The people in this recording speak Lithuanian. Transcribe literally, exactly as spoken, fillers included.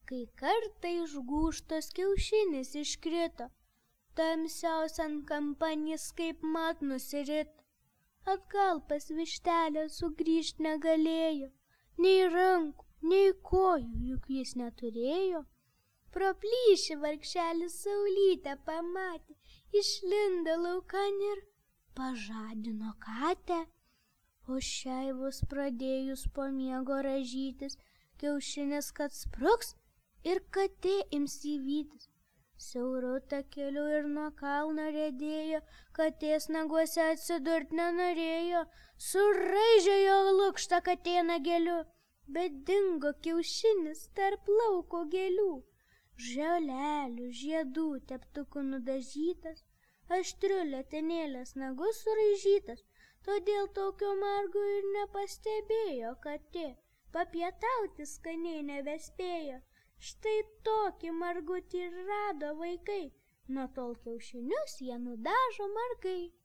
kai kartą išgūžtas kiaušinis iškrito, tamsiausian kampan jis kaip mat nusirito. Atgal pas vištelę sugrįžt negalėjo, nei rankų, nei kojų, juk jis neturėjo. Pro plyšį vargšelis saulytę pamatė, išlindo laukan ir pažadino katę. O šiai vos pradėjus po miego rąžytis, kiaušinis kad spruks ir katė ims jį vytis. Siauru takeliu ir nuo kalno riedėjo, katės naguose atsidurt nenorėjo, suraižė jo lukštą katė nageliu, bet dingo kiaušinis tarp lauko gėlių. Žolelių, žiedų, teptukų nudažytas, aštriu letenėlės nagus suraižytas, todėl tokio margo ir nepastebėjo katė, papietauti skaniai nebespėjo. Štai tokį margutį rado vaikai, nuo tol kiaušinius jie nudažo margai.